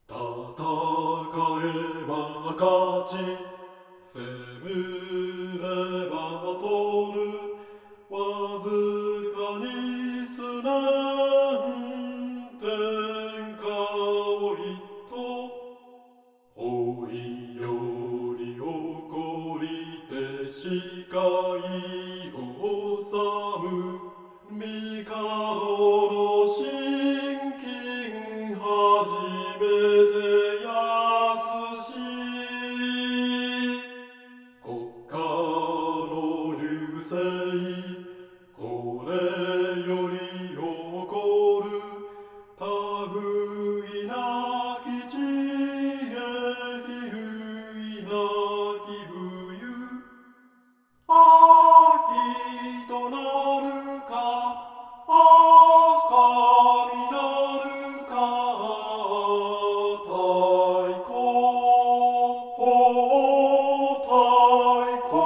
戦えば勝ち、攻めれば取る。わずかにすなん天下を一と。老いより起こりて視界を治む。帝の心筋初めてやすし。国家の隆盛、これより起こる。類なき知恵、比類なき武勇。愛となるか、赤になるか。太鼓、太鼓。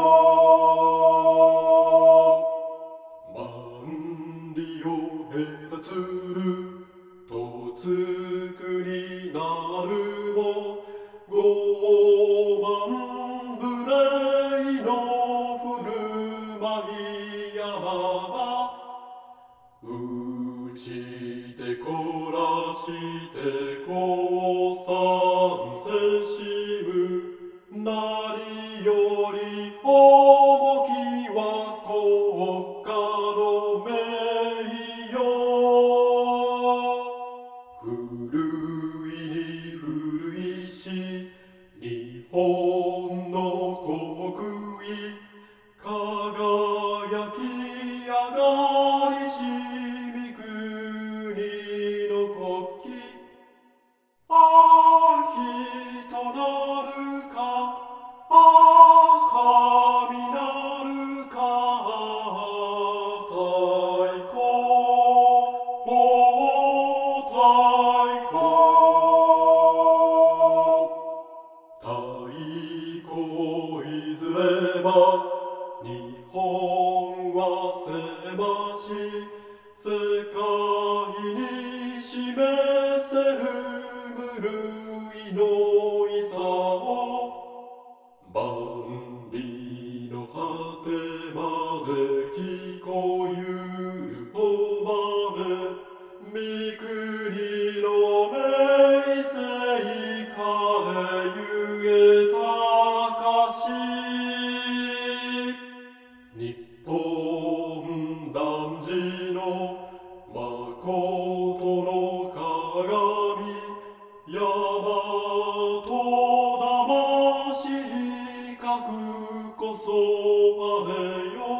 万里を隔つるとつくになるも。傲慢無礼の振る舞いやまば。打ちてこらして降参せしむ。何より重きは国家の名誉。古いに古いし日本の国威。輝き上がりしみ国の国旗。愛となるか、赤になるか。太鼓、太鼓。太鼓をいずれば日本はせまし。世界に示せる無類のいさを。万里の果てまで聞こゆるほばれ。三国の名声かれゆえたかし。日本男児のまことの鏡。大和魂格こそあれよ。